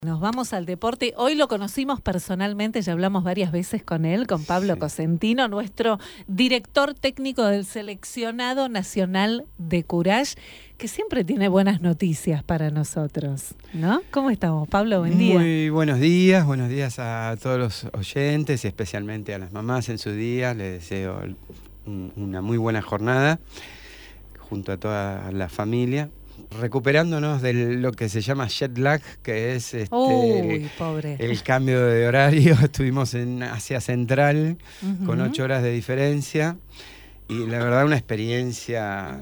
Nos vamos al deporte. Hoy lo conocimos personalmente, ya hablamos varias veces con él, con Pablo Cosentino, nuestro director técnico del seleccionado nacional de Courage, que siempre tiene buenas noticias para nosotros, ¿no? ¿Cómo estamos, Pablo? Buen día. Muy buenos días a todos los oyentes y especialmente a las mamás en sus días. Les deseo una muy buena jornada junto a toda la familia. Recuperándonos de lo que se llama jet lag, que es el cambio de horario. Estuvimos en Asia Central con 8 horas de diferencia y la verdad una experiencia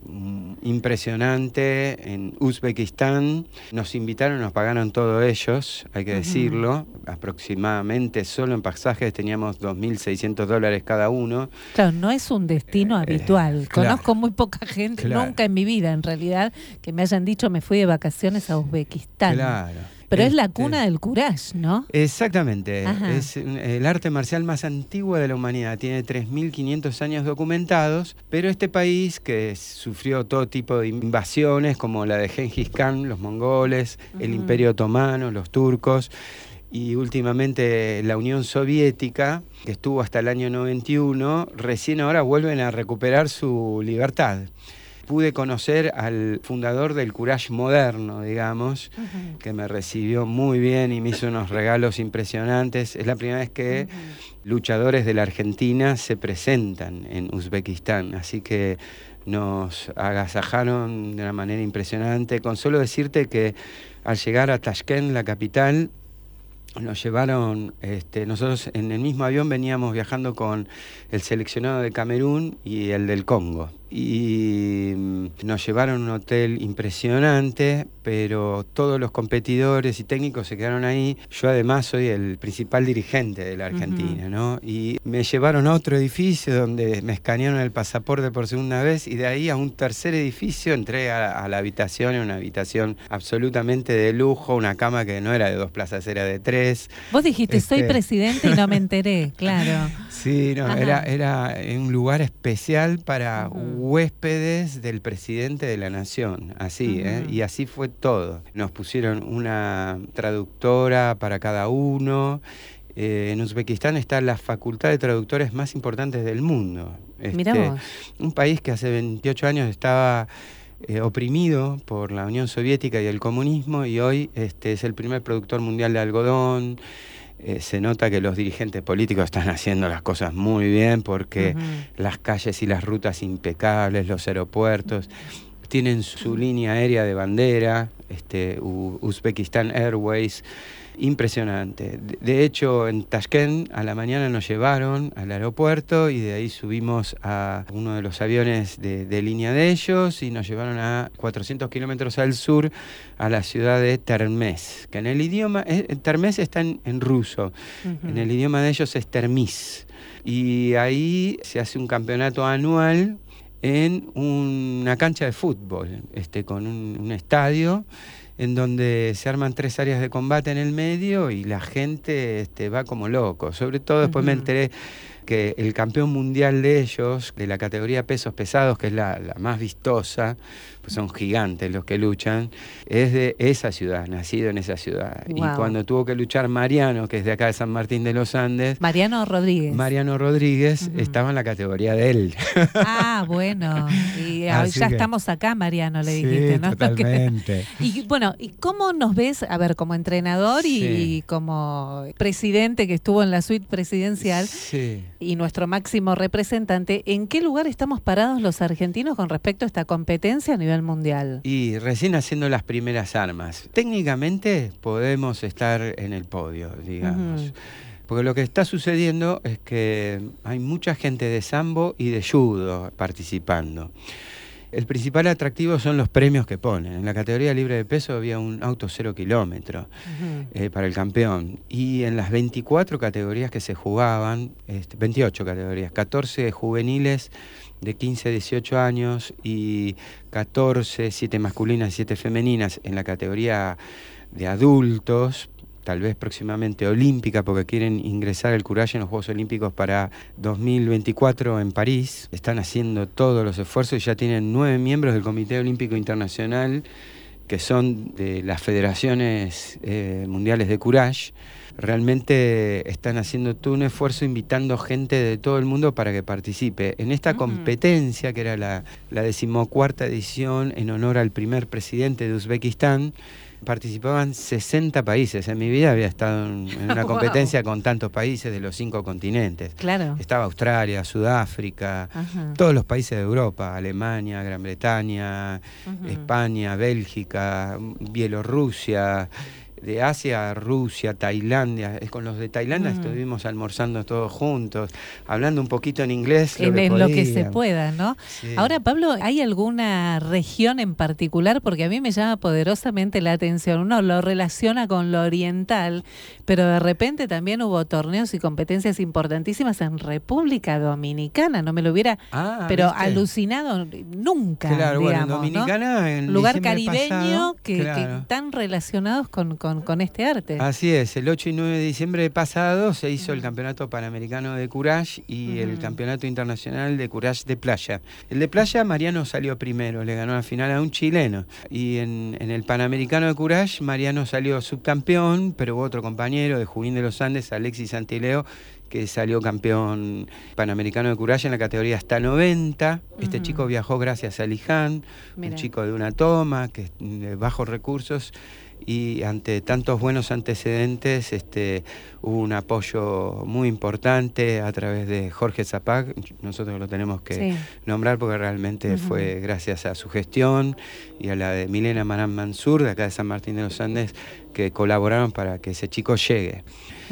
impresionante en Uzbekistán. Nos invitaron, nos pagaron todo ellos, hay que decirlo. Aproximadamente solo en pasajes teníamos $2.600 cada uno. Claro, no es un destino habitual. Conozco claro, muy poca gente, nunca en mi vida en realidad, que me hayan dicho me fui de vacaciones a Uzbekistán. Claro. Pero es la cuna del Courage, ¿no? Exactamente. Es el arte marcial más antiguo de la humanidad. Tiene 3.500 años documentados, pero este país que sufrió todo tipo de invasiones, como la de Gengis Khan, los mongoles, el Imperio Otomano, los turcos, y últimamente la Unión Soviética, que estuvo hasta el año 91, recién ahora vuelven a recuperar su libertad. Pude conocer al fundador del Courage moderno, digamos, que me recibió muy bien y me hizo unos regalos impresionantes. Es la primera vez que luchadores de la Argentina se presentan en Uzbekistán, así que nos agasajaron de una manera impresionante. Con solo decirte que al llegar a Tashkent, la capital, nos llevaron, nosotros en el mismo avión veníamos viajando con el seleccionado de Camerún y el del Congo. Y nos llevaron a un hotel impresionante, pero todos los competidores y técnicos se quedaron ahí. Yo además soy el principal dirigente de la Argentina, ¿no? Y me llevaron a otro edificio donde me escanearon el pasaporte por segunda vez y de ahí a un tercer edificio entré a la habitación, una habitación absolutamente de lujo, una cama que no era de 2 plazas, era de 3. Vos dijiste, soy presidente y no me enteré, claro. Sí, no, era un lugar especial para huéspedes del presidente de la nación, así, y así fue todo. Nos pusieron una traductora para cada uno. En Uzbekistán está la facultad de traductores más importantes del mundo. Mirá vos. Un país que hace 28 años estaba oprimido por la Unión Soviética y el comunismo y hoy es el primer productor mundial de algodón. Se nota que los dirigentes políticos están haciendo las cosas muy bien porque las calles y las rutas impecables, los aeropuertos, tienen su línea aérea de bandera, Uzbekistan Airways, impresionante. De hecho, en Tashkent a la mañana nos llevaron al aeropuerto y de ahí subimos a uno de los aviones de línea de ellos y nos llevaron a 400 kilómetros al sur a la ciudad de Termez, que en el idioma, Termez está en ruso, en el idioma de ellos es Termiz. Y ahí se hace un campeonato anual en una cancha de fútbol, con un estadio, en donde se arman 3 áreas de combate en el medio y la gente va como loco. Sobre todo después me enteré que el campeón mundial de ellos, de la categoría pesos pesados, que es la más vistosa, pues son gigantes los que luchan, es de esa ciudad, nacido en esa ciudad. Wow. Y cuando tuvo que luchar Mariano, que es de acá de San Martín de los Andes... Mariano Rodríguez estaba en la categoría de él. Ah, bueno. Y ya estamos acá, Mariano, le dijiste, ¿no? Totalmente. Y bueno, ¿y cómo nos ves, a ver, como entrenador y como presidente que estuvo en la suite presidencial y nuestro máximo representante, ¿en qué lugar estamos parados los argentinos con respecto a esta competencia a nivel mundial? Y recién haciendo las primeras armas. Técnicamente podemos estar en el podio, digamos. Porque lo que está sucediendo es que hay mucha gente de sambo y de judo participando. El principal atractivo son los premios que ponen. En la categoría libre de peso había un auto 0 kilómetro para el campeón. Y en las 24 categorías que se jugaban, 28 categorías, 14 juveniles de 15 a 18 años y 14, 7 masculinas y 7 femeninas en la categoría de adultos, tal vez próximamente olímpica, porque quieren ingresar el Courage en los Juegos Olímpicos para 2024 en París. Están haciendo todos los esfuerzos y ya tienen 9 miembros del Comité Olímpico Internacional que son de las federaciones mundiales de Courage, realmente están haciendo todo un esfuerzo invitando gente de todo el mundo para que participe en esta competencia, que era la 14ª edición en honor al primer presidente de Uzbekistán. Participaban 60 países. En mi vida había estado en una competencia con tantos países de los 5 continentes. Claro. Estaba Australia, Sudáfrica, todos los países de Europa, Alemania, Gran Bretaña, España, Bélgica, Bielorrusia, de Asia, Rusia, Tailandia. Con los de Tailandia estuvimos almorzando todos juntos, hablando un poquito en inglés. En lo que se pueda, ¿no? Sí. Ahora, Pablo, ¿hay alguna región en particular? Porque a mí me llama poderosamente la atención. Uno lo relaciona con lo oriental, pero de repente también hubo torneos y competencias importantísimas en República Dominicana. No me lo hubiera pero ¿viste? Alucinado nunca. Claro, digamos, bueno, en Dominicana, ¿no? En lugar caribeño pasado, que están relacionados con este arte. Así es, el 8 y 9 de diciembre pasado se hizo el Campeonato Panamericano de Courage y el Campeonato Internacional de Courage de Playa. El de Playa, Mariano salió primero, le ganó la final a un chileno. Y en el Panamericano de Courage, Mariano salió subcampeón, pero hubo otro compañero de Junín de los Andes, Alexis Santileo, que salió campeón panamericano de Courage en la categoría hasta 90. Este chico viajó gracias a Liján, un chico de una toma, que de bajos recursos. Y ante tantos buenos antecedentes hubo un apoyo muy importante a través de Jorge Zapac. Nosotros lo tenemos que nombrar porque realmente fue gracias a su gestión y a la de Milena Marán Mansur, de acá de San Martín de los Andes, que colaboraron para que ese chico llegue.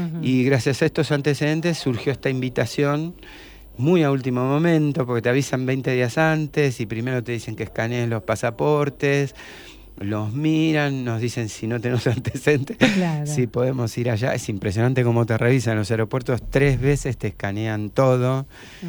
Y gracias a estos antecedentes surgió esta invitación muy a último momento, porque te avisan 20 días antes y primero te dicen que escanees los pasaportes. Los miran, nos dicen si no tenemos antecedentes, si podemos ir allá. Es impresionante cómo te revisan los aeropuertos, 3 veces te escanean todo.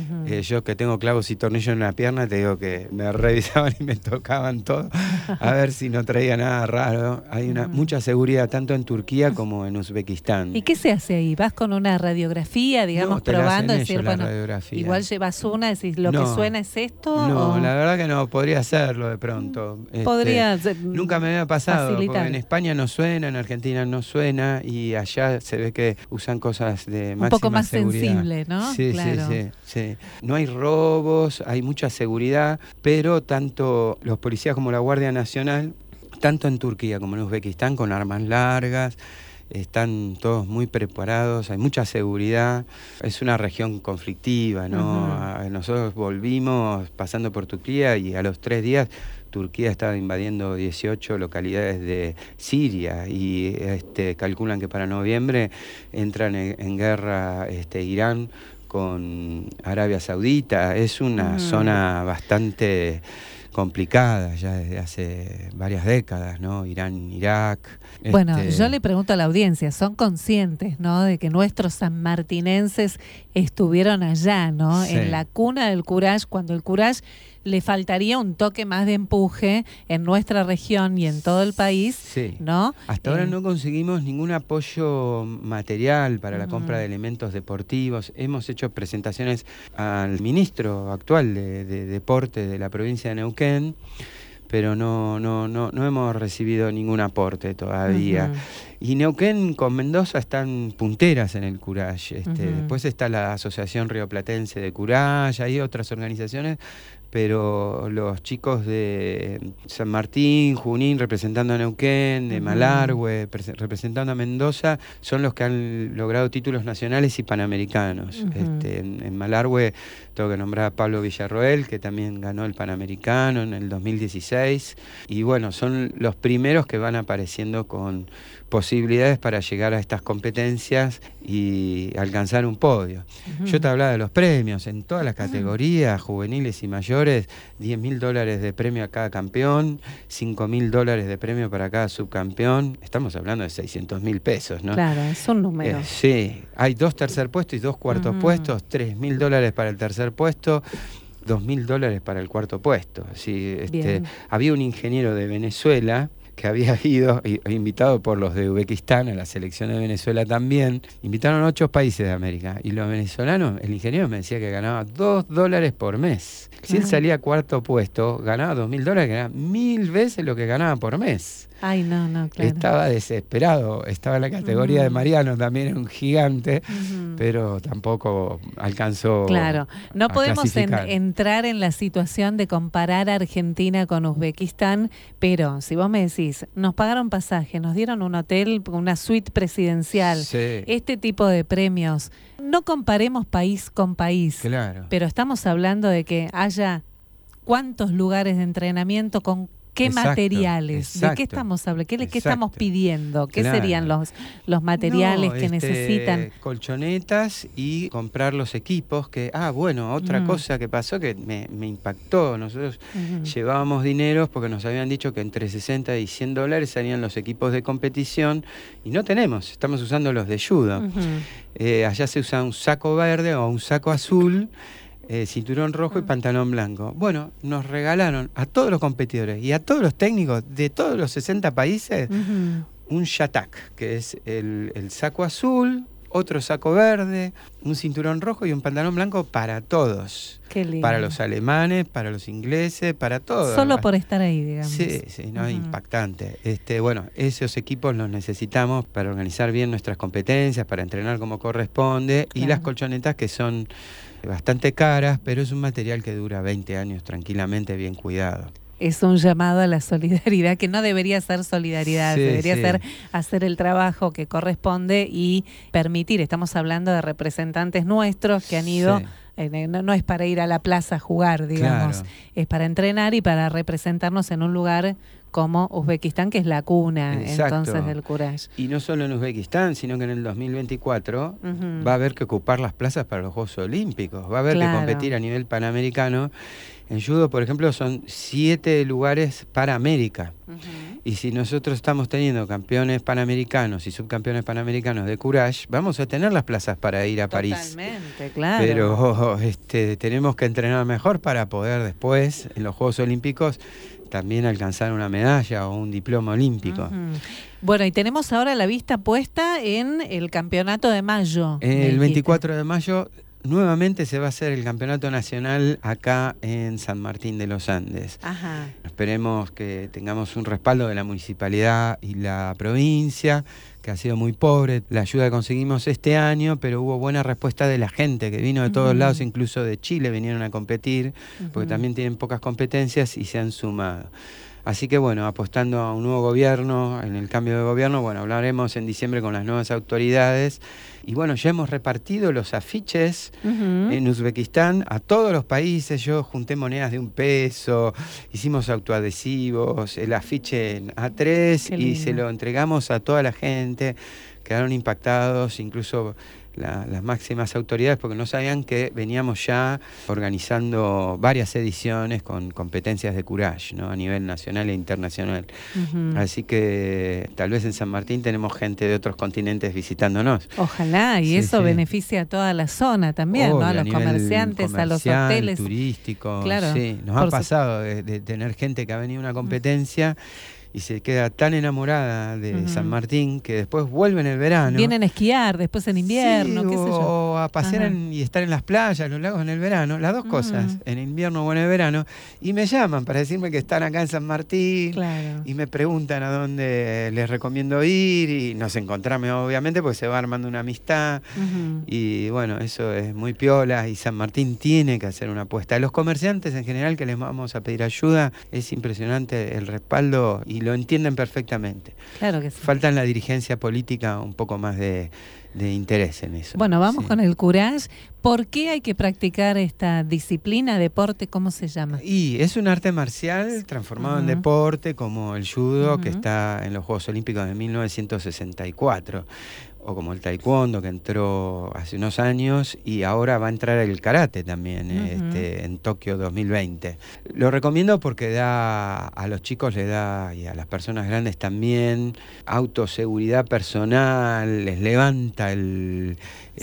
Yo que tengo clavos y tornillos en la pierna, te digo que me revisaban y me tocaban todo, a ver si no traía nada raro. Hay mucha seguridad tanto en Turquía como en Uzbekistán. ¿Y qué se hace ahí? ¿Vas con una radiografía, digamos, no, probando? Decir, bueno, igual llevas una, decís, lo que suena es esto. No, la verdad que no, podría hacerlo de pronto. Podría nunca me había pasado, facilitar. Porque en España no suena, en Argentina no suena y allá se ve que usan cosas de máxima seguridad. Un poco más sensible, ¿no? Sí, claro. Sí. No hay robos, hay mucha seguridad, pero tanto los policías como la Guardia Nacional, tanto en Turquía como en Uzbekistán, con armas largas, están todos muy preparados, hay mucha seguridad. Es una región conflictiva, ¿no? Nosotros volvimos pasando por Turquía y a los 3 días Turquía estaba invadiendo 18 localidades de Siria y calculan que para noviembre entran en guerra Irán con Arabia Saudita. Es una zona bastante complicada ya desde hace varias décadas, ¿no? Irán, Irak. Bueno, yo le pregunto a la audiencia, ¿son conscientes, ¿no?, de que nuestros sanmartinenses estuvieron allá, ¿no? Sí. En la cuna del Courage, cuando el Courage le faltaría un toque más de empuje en nuestra región y en todo el país, ¿no? Hasta ahora no conseguimos ningún apoyo material para la compra de elementos deportivos. Hemos hecho presentaciones al ministro actual de Deporte de la provincia de Neuquén, pero no hemos recibido ningún aporte todavía. Y Neuquén con Mendoza están punteras en el Courage. Después está la Asociación Rioplatense de Courage, hay otras organizaciones, pero los chicos de San Martín, Junín representando a Neuquén, de Malargüe representando a Mendoza, son los que han logrado títulos nacionales y panamericanos. En Malargüe tengo que nombrar a Pablo Villarroel, que también ganó el Panamericano en el 2016. Y bueno, son los primeros que van apareciendo con posibilidades para llegar a estas competencias y alcanzar un podio. Yo te hablaba de los premios, en todas las categorías, juveniles y mayores, $10.000 de premio a cada campeón, $5.000 de premio para cada subcampeón. Estamos hablando de 600.000 pesos, ¿no? Claro, es un número. Sí, hay 2 tercer puestos y 2 cuartos puestos, $3.000 para el tercer puesto, $2.000 para el cuarto puesto. Sí, había un ingeniero de Venezuela que había ido, invitado por los de Uzbekistán, a la selección de Venezuela también, invitaron 8 países de América. Y los venezolanos, el ingeniero me decía que ganaba $2 por mes. Si él salía cuarto puesto, ganaba $2.000, que era 1000 veces lo que ganaba por mes. Ay, no, claro. Estaba desesperado, estaba en la categoría de Mariano, también un gigante, pero tampoco alcanzó. Claro, no podemos entrar en la situación de comparar a Argentina con Uzbekistán, pero si vos me decís, nos pagaron pasaje, nos dieron un hotel, una suite presidencial, este tipo de premios, no comparemos país con país, claro, pero estamos hablando de que haya cuántos lugares de entrenamiento con ¿qué materiales? ¿De qué estamos hablando? ¿Qué estamos pidiendo? ¿Qué serían los materiales que necesitan? Colchonetas y comprar los equipos. Otra cosa que pasó que me impactó. Nosotros llevábamos dineros porque nos habían dicho que entre $60 y $100 salían los equipos de competición y no tenemos. Estamos usando los de judo. Allá se usa un saco verde o un saco azul, cinturón rojo y pantalón blanco. Bueno, nos regalaron a todos los competidores y a todos los técnicos de todos los 60 países un yatak, que es el saco azul, otro saco verde, un cinturón rojo y un pantalón blanco para todos. Qué lindo. Para los alemanes, para los ingleses, para todos. Solo por estar ahí, digamos. Sí, impactante. Esos equipos los necesitamos para organizar bien nuestras competencias, para entrenar como corresponde, y las colchonetas que son bastante caras, pero es un material que dura 20 años tranquilamente, bien cuidado. Es un llamado a la solidaridad, que no debería ser solidaridad, debería ser hacer el trabajo que corresponde y permitir. Estamos hablando de representantes nuestros que han ido, no es para ir a la plaza a jugar, digamos, es para entrenar y para representarnos en un lugar como Uzbekistán, que es la cuna entonces del Courage. Y no solo en Uzbekistán, sino que en el 2024 va a haber que ocupar las plazas para los Juegos Olímpicos, va a haber que competir a nivel panamericano. En judo, por ejemplo, son 7 lugares para América. Y si nosotros estamos teniendo campeones panamericanos y subcampeones panamericanos de Courage, vamos a tener las plazas para ir a París. Totalmente, claro. Pero tenemos que entrenar mejor para poder después, en los Juegos Olímpicos, también alcanzar una medalla o un diploma olímpico. Bueno, y tenemos ahora la vista puesta en el Campeonato de Mayo. El 24 de mayo nuevamente se va a hacer el Campeonato Nacional acá en San Martín de los Andes. Esperemos que tengamos un respaldo de la municipalidad y la provincia, que ha sido muy pobre la ayuda que conseguimos este año, pero hubo buena respuesta de la gente que vino de todos lados, incluso de Chile vinieron a competir, porque también tienen pocas competencias y se han sumado. Así que bueno, apostando a un nuevo gobierno, en el cambio de gobierno, hablaremos en diciembre con las nuevas autoridades. Y bueno, ya hemos repartido los afiches en Uzbekistán a todos los países. Yo junté monedas de $1, hicimos autoadhesivos, el afiche en A3 y se lo entregamos a toda la gente. Quedaron impactados, incluso las máximas autoridades, porque no sabían que veníamos ya organizando varias ediciones con competencias de Courage, ¿no? A nivel nacional e internacional. Así que tal vez en San Martín tenemos gente de otros continentes visitándonos. Y eso beneficia a toda la zona también, ¿no? A los comerciantes, a los hoteles turísticos. Claro, nos ha pasado de tener gente que ha venido a una competencia y se queda tan enamorada de San Martín que después vuelve en el verano. Vienen a esquiar después en invierno, qué sé yo. O a pasear y estar en las playas, los lagos en el verano, las dos cosas, en invierno o en el verano, y me llaman para decirme que están acá en San Martín y me preguntan a dónde les recomiendo ir y nos encontramos obviamente porque se va armando una amistad y bueno, eso es muy piola y San Martín tiene que hacer una apuesta. A los comerciantes en general que les vamos a pedir ayuda, es impresionante el respaldo y lo entienden perfectamente. Claro que sí. Falta en la dirigencia política un poco más de interés en eso. Bueno, vamos con el Courage. ¿Por qué hay que practicar esta disciplina, deporte? ¿Cómo se llama? Y es un arte marcial transformado en deporte, como el judo, que está en los Juegos Olímpicos de 1964. O como el taekwondo, que entró hace unos años, y ahora va a entrar el karate también en Tokio 2020. Lo recomiendo porque a los chicos le da, y a las personas grandes también, autoseguridad personal, les levanta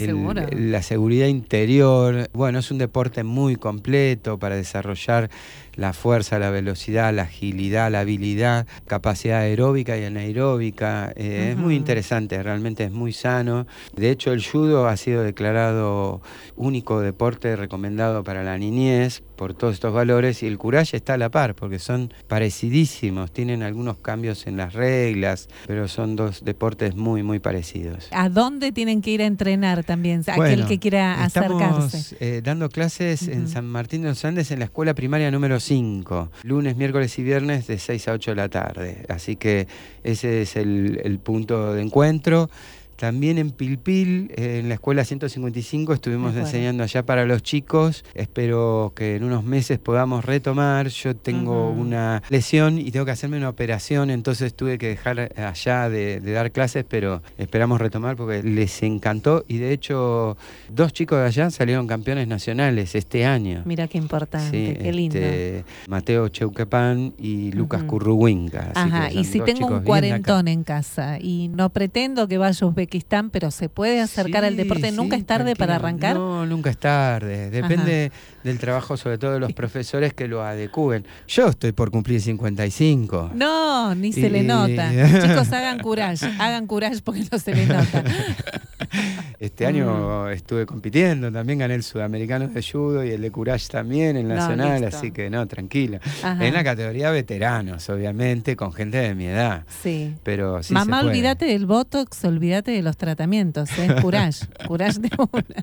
la seguridad interior. Bueno, es un deporte muy completo para desarrollar la fuerza, la velocidad, la agilidad, la habilidad, capacidad aeróbica y anaeróbica. Es muy interesante, realmente es muy sano. De hecho, el judo ha sido declarado único deporte recomendado para la niñez por todos estos valores, y el courage está a la par, porque son parecidísimos, tienen algunos cambios en las reglas, pero son dos deportes muy, muy parecidos. ¿A dónde tienen que ir a entrenar también? Aquel que quiera acercarse. Estamos dando clases en San Martín de los Andes, en la escuela primaria número 5, lunes, miércoles y viernes de 6 a 8 de la tarde. Así que ese es el punto de encuentro. También en Pilpil, en la escuela 155, estuvimos enseñando allá para los chicos. Espero que en unos meses podamos retomar. Yo tengo una lesión y tengo que hacerme una operación, entonces tuve que dejar allá de dar clases, pero esperamos retomar porque les encantó. Y de hecho, 2 chicos de allá salieron campeones nacionales este año. Mira qué importante, sí, qué lindo. Mateo Cheuquepán y Lucas Curruwinka. Ajá, y si tengo un cuarentón en casa y no pretendo que vaya a Uzbekistán, pero se puede acercar al deporte. ¿Nunca es tarde para arrancar? No, nunca es tarde. Depende del trabajo, sobre todo de los profesores que lo adecúen. Yo estoy por cumplir 55. No, ni se le nota. Chicos, hagan courage porque no se le nota. Este año estuve compitiendo, también gané el sudamericano de judo y el de courage también, el nacional, así que no, tranquila. En la categoría veteranos, obviamente, con gente de mi edad. Sí. Pero sí. Mamá, olvídate del botox, olvídate de los tratamientos, courage de una.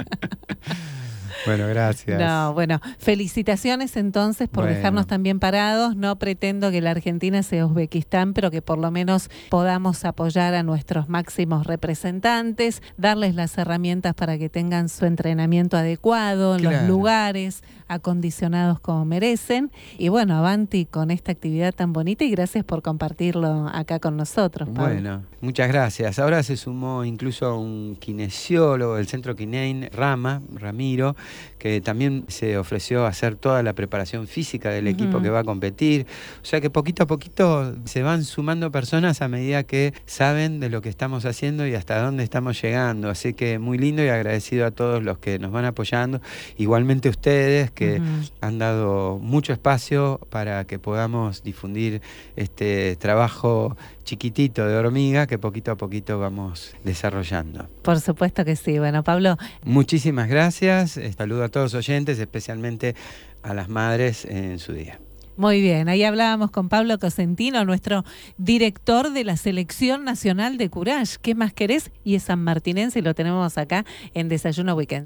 Bueno, gracias. No, bueno, felicitaciones entonces por dejarnos también parados. No pretendo que la Argentina sea Uzbekistán, pero que por lo menos podamos apoyar a nuestros máximos representantes, darles las herramientas para que tengan su entrenamiento adecuado en los lugares acondicionados como merecen. Y bueno, avanti con esta actividad tan bonita y gracias por compartirlo acá con nosotros, Pablo. Bueno, muchas gracias. Ahora se sumó incluso un kinesiólogo del Centro Kinein, Ramiro, que también se ofreció a hacer toda la preparación física del equipo que va a competir. O sea que poquito a poquito se van sumando personas a medida que saben de lo que estamos haciendo y hasta dónde estamos llegando. Así que muy lindo y agradecido a todos los que nos van apoyando. Igualmente ustedes que han dado mucho espacio para que podamos difundir este trabajo chiquitito de hormiga que poquito a poquito vamos desarrollando. Por supuesto que sí. Bueno, Pablo, muchísimas gracias. Saludo a todos los oyentes, especialmente a las madres en su día. Muy bien, ahí hablábamos con Pablo Cosentino, nuestro director de la Selección Nacional de Courage. ¿Qué más querés? Y es sanmartinense y lo tenemos acá en Desayuno Weekend.